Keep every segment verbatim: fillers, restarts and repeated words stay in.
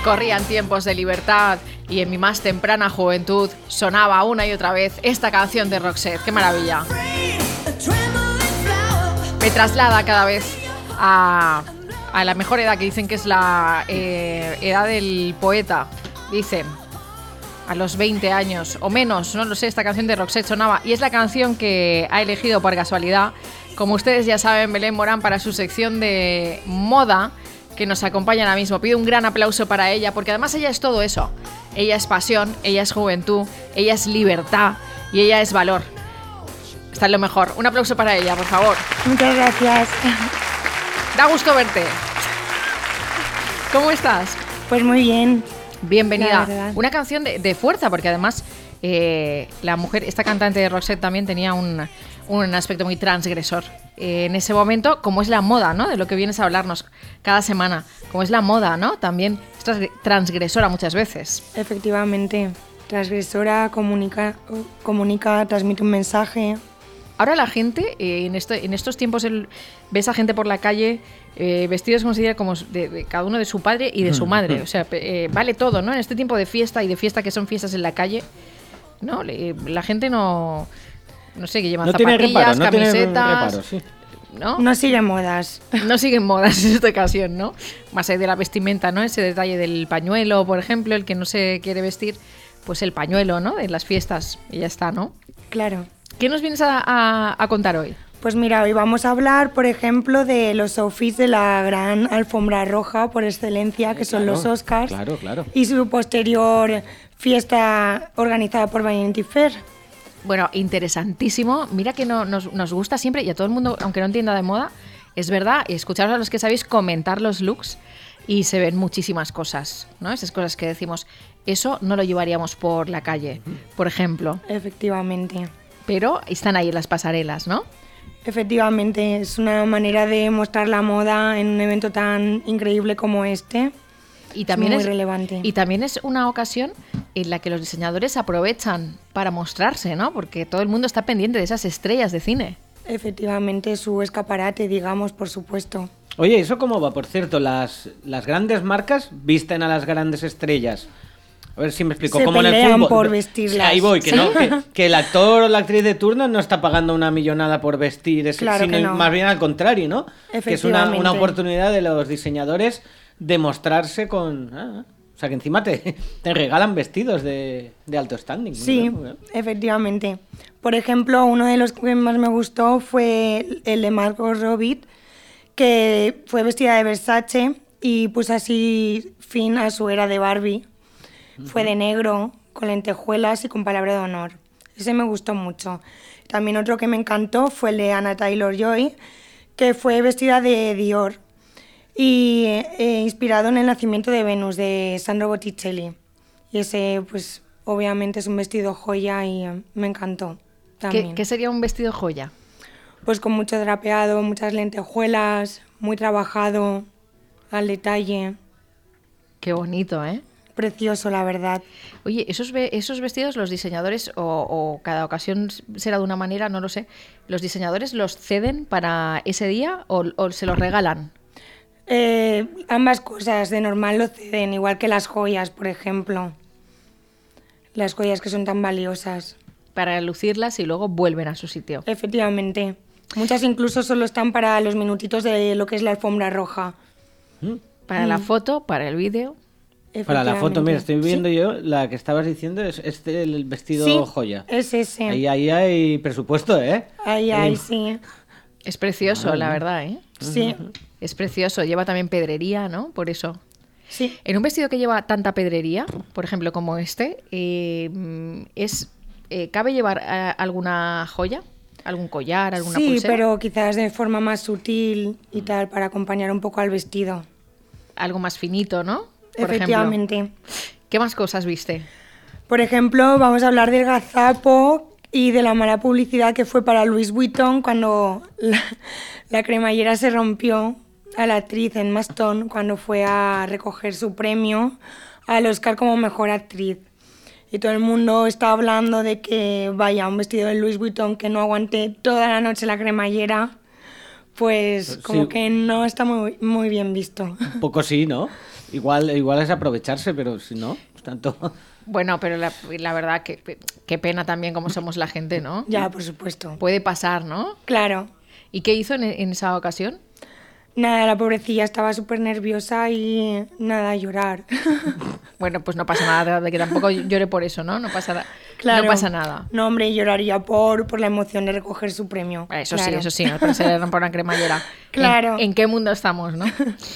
Corrían tiempos de libertad y en mi más temprana juventud sonaba una y otra vez esta canción de Roxette. ¡Qué maravilla! Me traslada cada vez a, a la mejor edad, que dicen que es la eh, edad del poeta. Dicen, a los veinte años o menos, no lo sé, esta canción de Roxette sonaba. Y es la canción que ha elegido por casualidad, como ustedes ya saben, Belén Morán, para su sección de moda, que nos acompaña ahora mismo. Pido un gran aplauso para ella, porque además ella es todo eso. Ella es pasión, ella es juventud, ella es libertad y ella es valor. Está en lo mejor. Un aplauso para ella, por favor. Muchas gracias. Da gusto verte. ¿Cómo estás? Pues muy bien. Bienvenida. Una canción de, de fuerza, porque además eh, la mujer, esta cantante de Roxette también tenía un, un aspecto muy transgresor. Eh, en ese momento, como es la moda, ¿no? De lo que vienes a hablarnos cada semana. Como es la moda, ¿no? También es transgresora muchas veces. Efectivamente. Transgresora, comunica, comunica, transmite un mensaje. Ahora la gente, eh, en, esto, en estos tiempos, el, ves a gente por la calle eh, vestidos como, como de, de cada uno de su padre y de su madre. O sea, eh, vale todo, ¿no? En este tiempo de fiesta y de fiesta que son fiestas en la calle, ¿no? Le, la gente no... No sé, que llevan no zapatillas, tiene reparo, no camisetas... Tiene reparo, sí. ¿No? No siguen modas. No siguen modas en esta ocasión, ¿no? Más allá de la vestimenta, ¿no? Ese detalle del pañuelo, por ejemplo, el que no se quiere vestir, pues el pañuelo, ¿no? En las fiestas, y ya está, ¿no? Claro. ¿Qué nos vienes a, a, a contar hoy? Pues mira, hoy vamos a hablar, por ejemplo, de los outfits de la gran alfombra roja por excelencia, que son claro, los Oscars. Claro, claro. Y su posterior fiesta organizada por Vanity Fair. Bueno, interesantísimo. Mira que no, nos, nos gusta siempre, y a todo el mundo, aunque no entienda de moda, es verdad, escucharos a los que sabéis comentar los looks y se ven muchísimas cosas, ¿no? Esas cosas que decimos, eso no lo llevaríamos por la calle, por ejemplo. Efectivamente. Pero están ahí en las pasarelas, ¿no? Efectivamente, es una manera de mostrar la moda en un evento tan increíble como este. Y también es muy es, relevante. Y también es una ocasión en la que los diseñadores aprovechan para mostrarse, ¿no? Porque todo el mundo está pendiente de esas estrellas de cine. Efectivamente, su escaparate, digamos, por supuesto. Oye, ¿eso cómo va? Por cierto, las, las grandes marcas visten a las grandes estrellas. A ver si me explico. Se como pelean en el fútbol. por vestirlas. Ahí voy, que, ¿Sí? no, que, que el actor o la actriz de turno no está pagando una millonada por vestir, ese, claro sino que no. más bien al contrario, ¿no? Efectivamente. Que es una, una oportunidad de los diseñadores de mostrarse con... Ah, o sea, que encima te, te regalan vestidos de, de alto standing. Sí, ¿no? efectivamente. Por ejemplo, uno de los que más me gustó fue el de Margot Robbie, que fue vestida de Versace y puso así fin a su era de Barbie. Uh-huh. Fue de negro, con lentejuelas y con palabra de honor. Ese me gustó mucho. También otro que me encantó fue el de Anna Taylor-Joy, que fue vestida de Dior y eh, inspirado en el nacimiento de Venus, de Sandro Botticelli. Y ese, pues, obviamente es un vestido joya y eh, me encantó también. ¿Qué, ¿Qué sería un vestido joya? Pues con mucho drapeado, muchas lentejuelas, muy trabajado, al detalle. Qué bonito, ¿eh? Precioso, la verdad. Oye, esos, esos vestidos los diseñadores, o, o cada ocasión será de una manera, no lo sé, ¿los diseñadores los ceden para ese día o, o se los regalan? Eh, ambas cosas, de normal lo ceden, igual que las joyas, por ejemplo. Las joyas que son tan valiosas. Para lucirlas y luego vuelven a su sitio. Efectivamente. Muchas incluso solo están para los minutitos de lo que es la alfombra roja. Para mm. la foto, para el vídeo. Para la foto, mira, estoy viendo ¿sí? yo, la que estabas diciendo es este el vestido sí, joya. Es ese. Ahí, ahí hay presupuesto, ¿eh? Ahí hay, sí. Es precioso, ah, la verdad, ¿eh? Sí. Es precioso, lleva también pedrería, ¿no? Por eso. Sí. En un vestido que lleva tanta pedrería, por ejemplo, como este, eh, es eh, ¿cabe llevar eh, alguna joya? ¿Algún collar, alguna sí, pulsera? Sí, pero quizás de forma más sutil y tal, para acompañar un poco al vestido. Algo más finito, ¿no? Por Efectivamente. Ejemplo. ¿Qué más cosas viste? Por ejemplo, vamos a hablar del gazapo y de la mala publicidad que fue para Louis Vuitton cuando la, la cremallera se rompió a la actriz en Maston cuando fue a recoger su premio al Oscar como mejor actriz. Y todo el mundo está hablando de que vaya, un vestido de Louis Vuitton que no aguante toda la noche la cremallera, pues como sí. que no está muy, muy bien visto. Un poco sí, ¿no? Igual, igual es aprovecharse, pero si no, pues tanto... Bueno, pero la, la verdad que qué pena también como somos la gente, ¿no? Ya, por supuesto. Puede pasar, ¿no? Claro. ¿Y qué hizo en, en esa ocasión? Nada, la pobrecilla estaba súper nerviosa y nada, a llorar. Bueno, pues no pasa nada, de que tampoco llore por eso, ¿no? No pasa, Claro. no pasa nada. No, hombre, lloraría por, por la emoción de recoger su premio. Eso Claro. sí, eso sí, no se le rompa una cremallera. Claro. ¿En, en qué mundo estamos, no?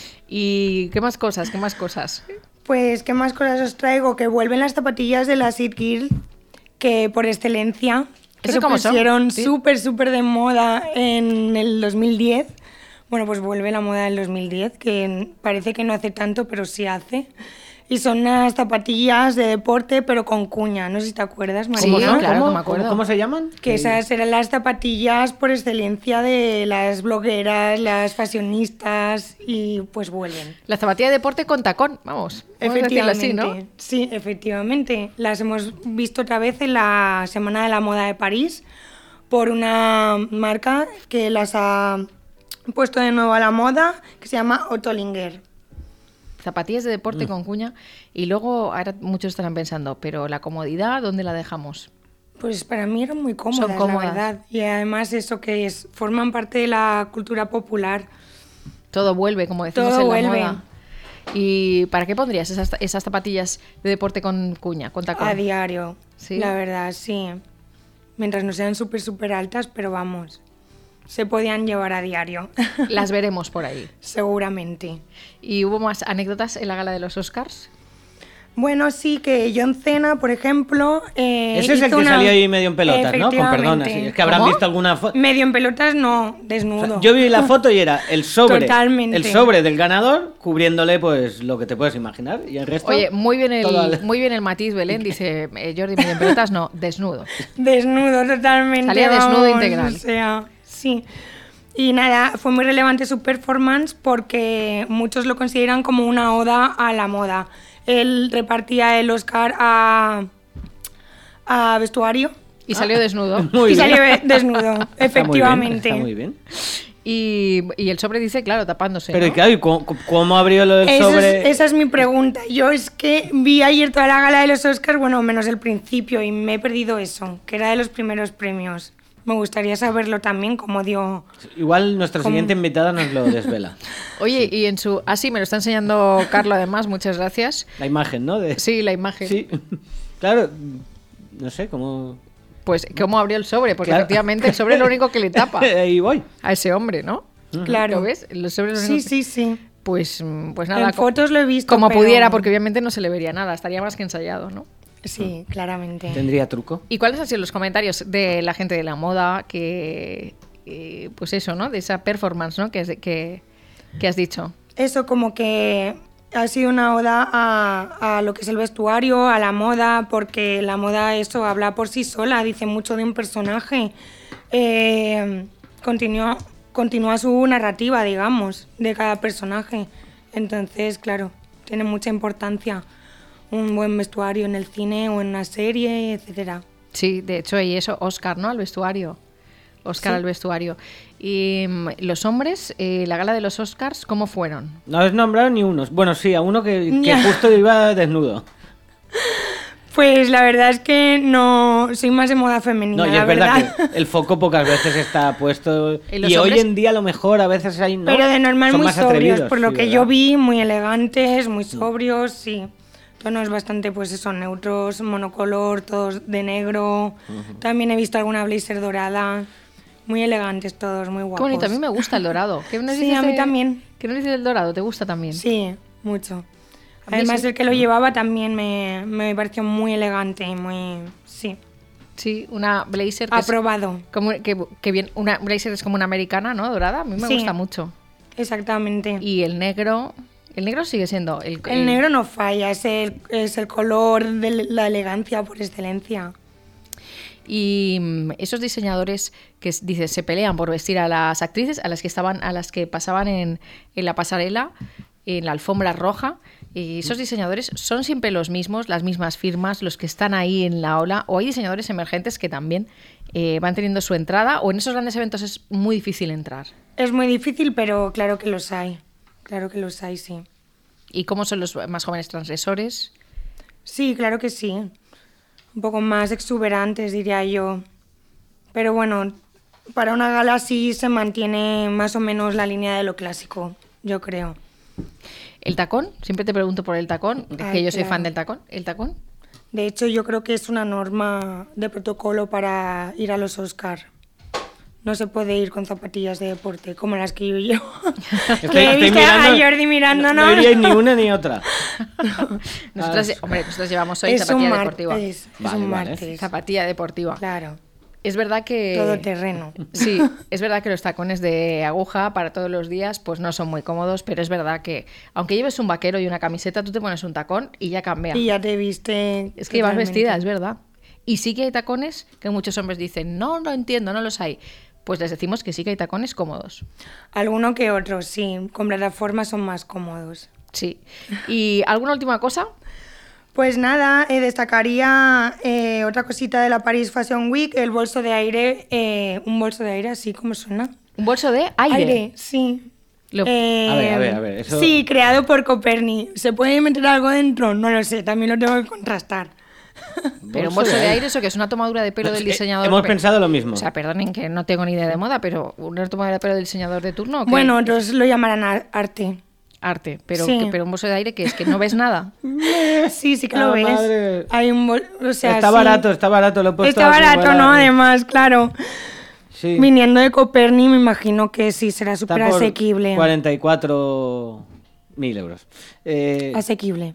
¿Y qué más cosas? ¿Qué más cosas? Pues, ¿qué más cosas os traigo? Que vuelven las zapatillas de la It Girl, que por excelencia, que ¿Eso se cómo son? pusieron Sí. súper, súper de moda en el dos mil diez. Bueno, pues vuelve la moda del dos mil diez, que parece que no hace tanto, pero sí hace. Y son unas zapatillas de deporte, pero con cuña. No sé si te acuerdas, María. Sí, ¿Cómo son? claro, ¿Cómo, que me acuerdo. ¿Cómo, cómo se llaman? Que esas eran las zapatillas por excelencia de las blogueras, las fashionistas, y pues vuelven. La zapatilla de deporte con tacón, vamos. Vamos a decirlo así, ¿no? Sí, efectivamente. Las hemos visto otra vez en la Semana de la Moda de París por una marca que las ha puesto de nuevo a la moda, que se llama Ottolinger. Zapatillas de deporte Mm. con cuña. Y luego, ahora muchos estarán pensando, pero la comodidad, ¿dónde la dejamos? Pues para mí eran muy cómodas, cómodas. la verdad. Y además eso que es, forman parte de la cultura popular. Todo vuelve, como decimos Todo en la vuelve. moda. ¿Y para qué pondrías esas, esas zapatillas de deporte con cuña, con tacón? A diario, ¿Sí? la verdad, sí. Mientras no sean súper, súper altas, pero vamos, se podían llevar a diario, Las veremos por ahí. seguramente. ¿Y hubo más anécdotas en la gala de los Oscars? Bueno, sí, que John Cena, por ejemplo... eh, Ese es el hizo que una- salió ahí medio en pelotas, ¿no? Con perdona, Efectivamente. sí. Es que habrán ¿Cómo? visto alguna foto. Medio en pelotas, no, desnudo. Yo vi la foto y era el sobre, Totalmente. el sobre del ganador cubriéndole pues lo que te puedes imaginar y el resto. Oye, muy bien todo al- el, muy bien el matiz, Belén, dice eh, Jordi, medio en pelotas, no, desnudo. Desnudo, totalmente. Salía desnudo vamos, integral. O sea, sí. Y nada, fue muy relevante su performance porque muchos lo consideran como una oda a la moda. Él repartía el Oscar a, a vestuario Y salió desnudo. Muy y bien. salió desnudo, Está muy bien, efectivamente. Está muy bien. Y, y el sobre dice, claro, tapándose. Pero ¿no? y claro, ¿y cómo, cómo abrió lo del Esa sobre? es, esa es mi pregunta. Yo es que vi ayer toda la gala de los Oscars, bueno, menos el principio, y me he perdido eso, que era de los primeros premios. Me gustaría saberlo también, cómo dio... Igual nuestra ¿Cómo? siguiente invitada nos lo desvela. Oye, y en su... Ah, sí, me lo está enseñando Carlos, además, muchas gracias. La imagen, ¿no? De... Sí, la imagen. Sí. Claro, no sé, cómo... Pues, ¿cómo abrió el sobre? Porque Claro. efectivamente el sobre es lo único que le tapa Ahí voy. a ese hombre, ¿no? Claro. ¿Lo ves? El sobre es lo único Sí, que- sí, sí. Pues, mm, pues nada. En co- fotos lo he visto, Como pero- pudiera, porque obviamente no se le vería nada. Estaría más que ensayado, ¿no? Sí, claramente. ¿Tendría truco? ¿Y cuáles han sido los comentarios de la gente de la moda que... eh, pues eso, ¿no? De esa performance, ¿no? Que, has- que, que has dicho. Eso como que ha sido una oda a, a lo que es el vestuario, a la moda, porque la moda eso habla por sí sola, dice mucho de un personaje. Eh, continúa, continúa su narrativa, digamos, de cada personaje. Entonces, claro, tiene mucha importancia un buen vestuario en el cine o en una serie, etcétera. Sí, de hecho, y eso, Oscar, ¿no? Al vestuario. Oscar Sí. al vestuario. Y mm, los hombres, eh, la gala de los Oscars, ¿cómo fueron? No has nombrado ni unos. Bueno, sí, a uno que, que Ya. justo iba desnudo. Pues la verdad es que no soy más de moda femenina, No, y la es verdad, verdad. que el foco pocas veces está puesto. ¿Y los Y hoy hombres? en día a lo mejor a veces hay. ¿no? Pero de normal Son muy más sobrios, atrevidos, por lo sí, que ¿verdad? yo vi, muy elegantes, muy sobrios, sí. Tonos bastante, pues eso, neutros, monocolor, todos de negro. También he visto alguna blazer dorada. Muy elegantes todos, muy guapos. Qué bonito, a mí me gusta el dorado. ¿Qué nos Sí, dices a mí de- también. ¿Qué nos dices del dorado? ¿Te gusta también? Sí, mucho. A mí Además, sí. el que lo llevaba también me, me pareció muy elegante, muy... Sí, Sí, una blazer que es aprobado. como que, que bien, una blazer es como una americana, ¿no? Dorada, a mí me Sí. gusta mucho. Exactamente. Y el negro, el negro sigue siendo el, El negro no falla, es el, es el color de la elegancia por excelencia. Y mm, esos diseñadores que s- dices se pelean por vestir a las actrices, a las que estaban, a las que pasaban en, en la pasarela, en la alfombra roja. Y esos diseñadores son siempre los mismos, las mismas firmas, los que están ahí en la ola. O hay diseñadores emergentes que también eh, van teniendo su entrada. O en esos grandes eventos es muy difícil entrar. Es muy difícil, pero claro que los hay. Claro que los hay, sí. ¿Y cómo son los más jóvenes transgresores? Sí, claro que sí. Un poco más exuberantes, diría yo. Pero bueno, para una gala sí se mantiene más o menos la línea de lo clásico, yo creo. ¿El tacón? Siempre te pregunto por el tacón, es Ay, que yo soy claro. fan del tacón. ¿El tacón? De hecho, yo creo que es una norma de protocolo para ir a los Oscar. No se puede ir con zapatillas de deporte, como las que yo llevo. Estoy- que he estoy visto mirando- a Jordi mirándonos. No, no iríais ni una ni otra. Nosotros, Ah, hombre, nosotros llevamos hoy es un zapatilla martes. deportiva. Es Vale, un vale. martes. Zapatilla deportiva. Claro, Es verdad que... todo terreno. Sí, es verdad que los tacones de aguja para todos los días pues no son muy cómodos, pero es verdad que aunque lleves un vaquero y una camiseta, tú te pones un tacón y ya cambia. Y ya te viste. Es que llevas totalmente. vestida, es verdad. Y sí que hay tacones que muchos hombres dicen, no, no entiendo, no los hay. Pues les decimos que sí que hay tacones cómodos. Alguno que otro, sí. Con plataformas son más cómodos. Sí. ¿Y alguna última cosa? Pues nada, eh, destacaría eh, otra cosita de la Paris Fashion Week, el bolso de aire, eh, un bolso de aire, así como suena. Un bolso de aire. sí. Lo- Eh, A ver, a ver, a ver, eso- Sí, creado por Coperni. ¿Se puede meter algo dentro? No lo sé, también lo tengo que contrastar. Pero un bolso de aire, ¿eso que es una tomadura de pelo del Eh, diseñador? Hemos Pe- pensado lo mismo. O sea, perdonen que no tengo ni idea de moda, pero una tomadura de pelo del diseñador de turno. ¿o qué? Bueno, otros lo llamarán ar- arte. Arte, pero, Sí. que- pero un bolso de aire que es que no ves nada. Sí, sí que Ah, lo ves. madre. Hay un bol- o sea, está sí. barato, está barato, lo he puesto Está así, barato, igual a- ¿no? Además, claro. Sí. Viniendo de Coperni, me imagino que sí será Está súper por asequible. cuarenta y cuatro mil euros. Eh, Asequible.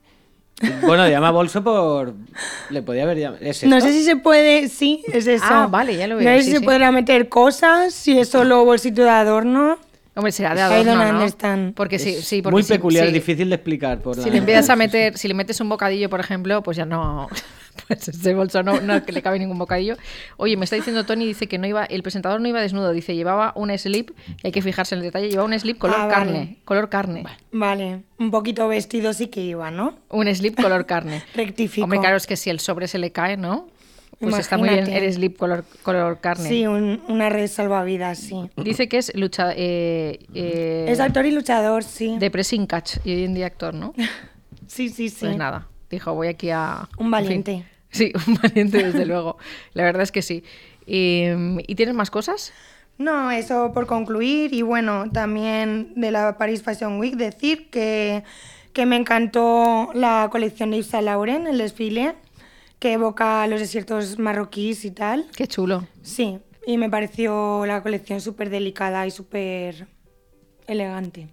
bueno, llama bolso por... Le podía haber llamado... ¿Es No esto? sé si se puede, sí, es eso. Ah, vale, ya lo veo, No sé sí, si se sí. podrá meter cosas, si es solo bolsito de adorno. Hombre, será de I adorno, don't ¿no? understand. Porque sí, Es sí, porque muy sí, peculiar, sí. difícil de explicar. Por Si la- le empiezas a meter, si le metes un bocadillo, por ejemplo, pues ya no, pues ese bolso no, no que le cabe ningún bocadillo. Oye, me está diciendo Tony, dice que no iba, el presentador no iba desnudo, dice llevaba un slip, y hay que fijarse en el detalle, llevaba un slip color Ah, carne, vale. color carne, Vale, un poquito vestido sí que iba, ¿no? un slip color carne. Rectifico. Hombre, claro, es que si el sobre se le cae, ¿no? Pues está muy bien Imagínate. el slip color, color carne. Sí, un- una red salvavidas, sí. Dice que es lucha, eh, eh, Es actor y luchador, sí. de pressing catch y hoy en día actor, ¿no? Sí, sí, sí. Pues nada, dijo, voy aquí a... Un en valiente. fin. Sí, un valiente, desde luego. La verdad es que sí. ¿Y, ¿y tienes más cosas? No, eso por concluir. Y bueno, también de la Paris Fashion Week decir que, que me encantó la colección de Yves Saint Laurent, el desfile, que evoca los desiertos marroquíes y tal. Qué chulo. Sí, y me pareció la colección súper delicada y súper elegante.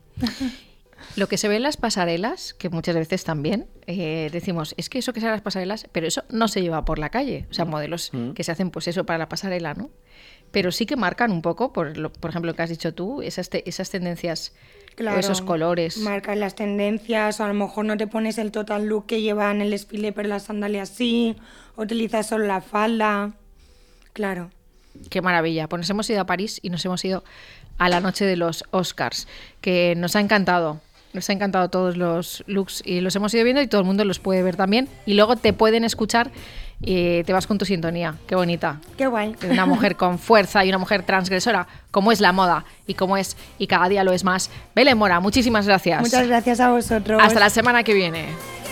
Lo que se ve en las pasarelas, que muchas veces también eh, decimos, es que eso que se ve en las pasarelas, pero eso no se lleva por la calle. O sea, modelos Mm. que se hacen pues eso para la pasarela, ¿no? Pero sí que marcan un poco, por, lo, por ejemplo, lo que has dicho tú, esas, te- esas tendencias, Claro, esos colores. marcas las tendencias, o a lo mejor no te pones el total look que lleva en el desfile, pero las sandalias sí, utilizas solo la falda. Claro. Qué maravilla. Pues nos hemos ido a París y nos hemos ido a la noche de los Oscars, que nos ha encantado. Nos ha encantado todos los looks y los hemos ido viendo y todo el mundo los puede ver también. Y luego te pueden escuchar y te vas con tu sintonía. Qué bonita. Qué guay. De una mujer con fuerza y una mujer transgresora, como es la moda y como es, y cada día lo es más. Belén Mora, muchísimas gracias. Muchas gracias a vosotros. Hasta la semana que viene.